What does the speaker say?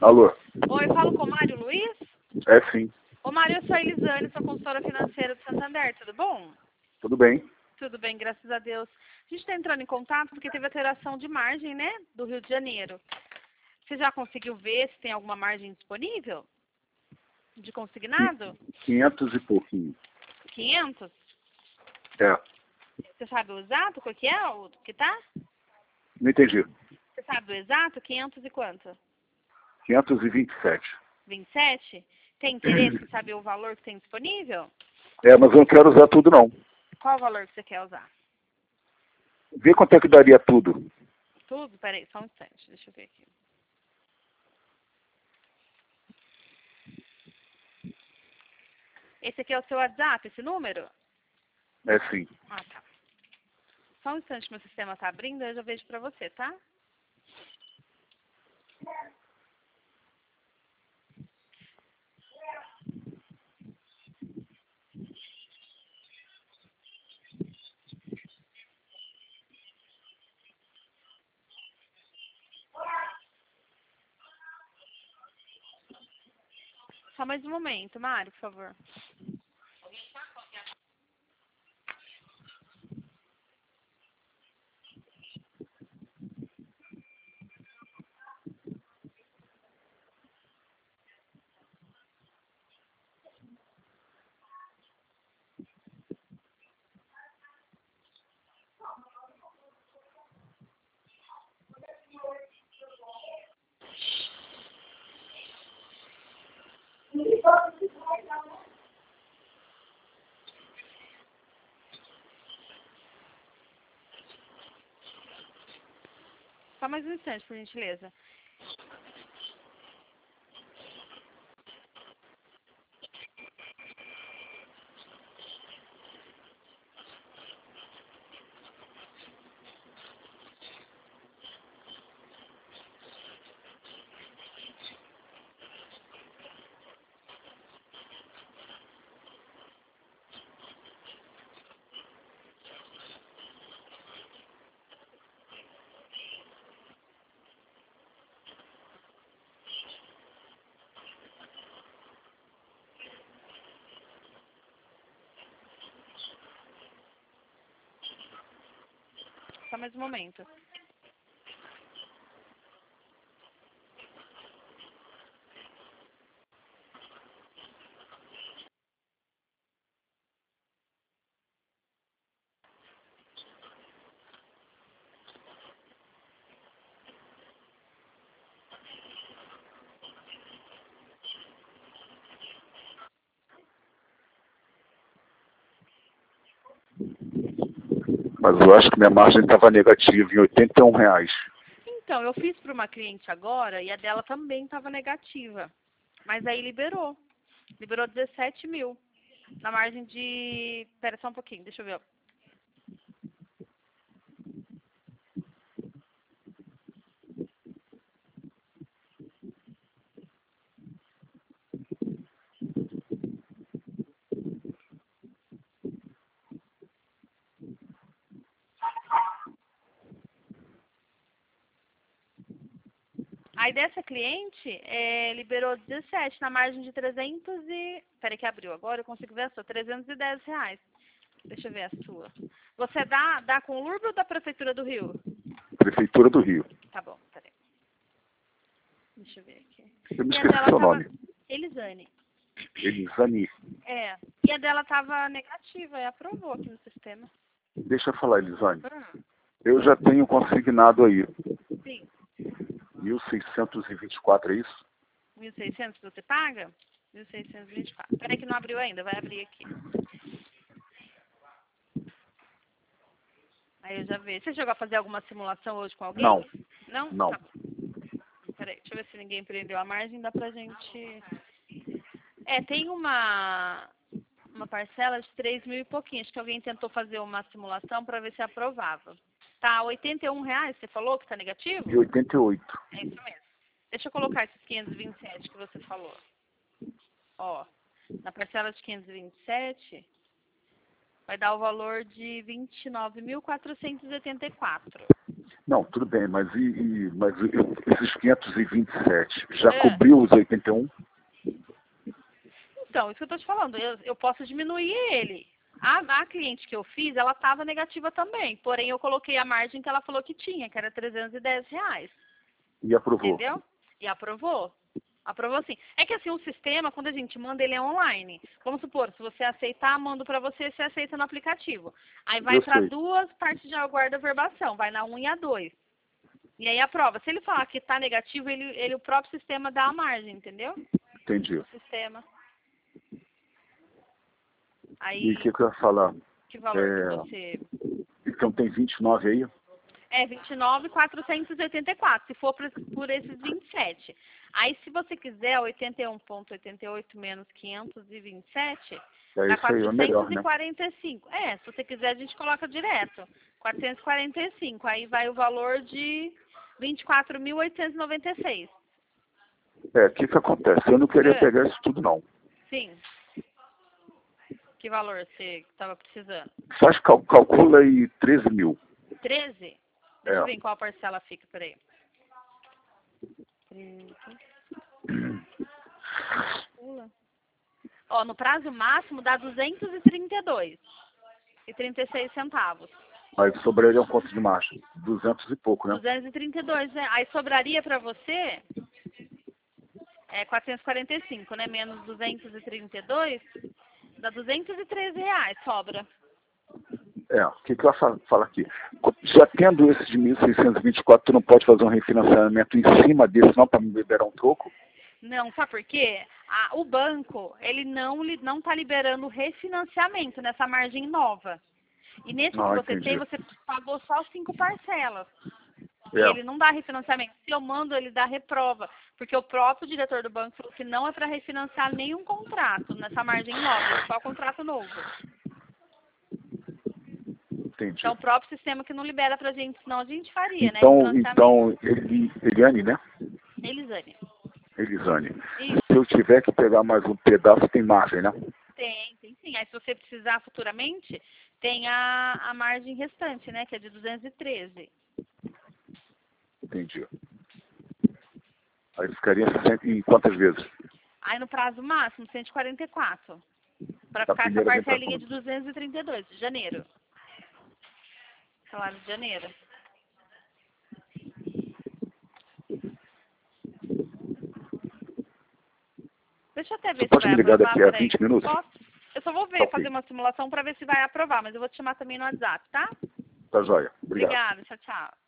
Alô? Oi, eu falo com o Mário Luiz? É sim. Ô Mário, eu sou a Elisane, sou consultora financeira do Santander, tudo bom? Tudo bem? Tudo bem, graças a Deus. A gente está entrando em contato porque teve alteração de margem, né, do Rio de Janeiro. Você já conseguiu ver se tem alguma margem disponível? De consignado? 500 e pouquinho. 500? É. Você sabe o exato qual que é o que tá? Não entendi. Você sabe o exato? 500 e quanto? 527. 27? Tem interesse em saber o valor que tem disponível? É, mas eu não quero usar tudo não. Qual o valor que você quer usar? Vê quanto é que daria tudo. Tudo? Peraí, só um instante, deixa eu ver aqui. Esse aqui é o seu WhatsApp, esse número? É sim. Ah, tá. Só um instante que meu sistema tá abrindo, eu já vejo pra você, tá? Só mais um momento, Mário, por favor. Só mais um instante, por gentileza. Só mais um momento. Mas eu acho que minha margem estava negativa em R$ 81. Então, eu fiz para uma cliente agora e a dela também estava negativa. Mas aí liberou. Liberou 17 mil. Na margem de... Pera só um pouquinho, deixa eu ver. Aí dessa cliente, liberou 17 na margem de 300 e... Peraí que abriu agora, eu consigo ver a sua. R$ 310. Deixa eu ver a sua. Você dá com o LURB ou da Prefeitura do Rio? Prefeitura do Rio. Tá bom, peraí. Deixa eu ver aqui. Eu me E a esqueci dela seu tava... nome. Elisane. Elisane. É. E a dela tava negativa, e aprovou aqui no sistema. Deixa eu falar, Elisane. Hum, Eu já tenho consignado aí. sim. 1.624, é isso? 1.600 você paga? 1.624. Peraí que não abriu ainda, vai abrir aqui. Aí eu já vi. Você chegou a fazer alguma simulação hoje com alguém? Não. Não? Não. Tá bom. Peraí, deixa eu ver se ninguém prendeu a margem, dá pra gente... tem uma parcela de 3 mil e pouquinho. Acho que alguém tentou fazer uma simulação para ver se aprovava. Tá, R$ 81, você falou que tá negativo? E 88. É isso mesmo. Deixa eu colocar esses 527 que você falou. Ó, na parcela de 527, vai dar o valor de 29.484. Não, tudo bem, mas esses 527 já cobriu os 81? Então, isso que eu estou te falando, eu posso diminuir ele. A cliente que eu fiz, ela estava negativa também, porém eu coloquei a margem que ela falou que tinha, que era R$310. E aprovou? Entendeu? E aprovou. Aprovou sim. É que assim, o sistema, quando a gente manda, ele é online. Vamos supor, se você aceitar, mando para você, você aceita no aplicativo. Aí vai para duas partes de aguarda verbação, vai na 1 e a 2. E aí aprova. Se ele falar que está negativo, o próprio sistema dá a margem, entendeu? Entendi. O sistema. Aí, e o que eu ia falar? Que valor que você... Então tem 29 aí? É 29.484, se for por esses 27. Aí, se você quiser 81,88 menos 527, dá 445. Né? Se você quiser, a gente coloca direto. 445. Aí vai o valor de 24.896. O que acontece? Eu não queria pegar isso tudo, não. Sim. Que valor você estava precisando? Faz, calcula aí 13 mil. 13? Deixa eu ver em qual parcela fica, peraí. Ó, no prazo máximo dá 232,36 centavos. Mas sobraria um quanto de margem? 200 e pouco, né? 232, né? Aí sobraria para você 445, né? Menos 232, dá R$213, sobra. O que eu ia falar aqui? Já tendo esse de 1.624, tu não pode fazer um refinanciamento em cima desse, não, para me liberar um troco? Não, sabe por quê? O banco, ele não está liberando refinanciamento nessa margem nova. E nesse que você tem, você pagou só 5 parcelas. E ele não dá refinanciamento. Se eu mando, ele dá reprova. Porque o próprio diretor do banco falou que não é para refinanciar nenhum contrato nessa margem nova, é só contrato novo. Entendi. Então, o próprio sistema que não libera pra gente, senão a gente faria, então, né? Então, Eliane, né? Elisane. Isso. Se eu tiver que pegar mais um pedaço, tem margem, né? Tem sim. Aí, se você precisar futuramente, tem a margem restante, né? Que é de 213. Entendi. Aí ficaria em quantas vezes? Aí, no prazo máximo, 144. Para ficar essa parcelinha de 232, de janeiro. Salário de janeiro. Deixa eu até ver se vai aprovar. Pode me ligar daqui a 20 minutos? Posso? Eu só vou ver, fazer uma simulação para ver se vai aprovar, mas eu vou te chamar também no WhatsApp, tá? Tá joia. Obrigado. Obrigada, tchau, tchau.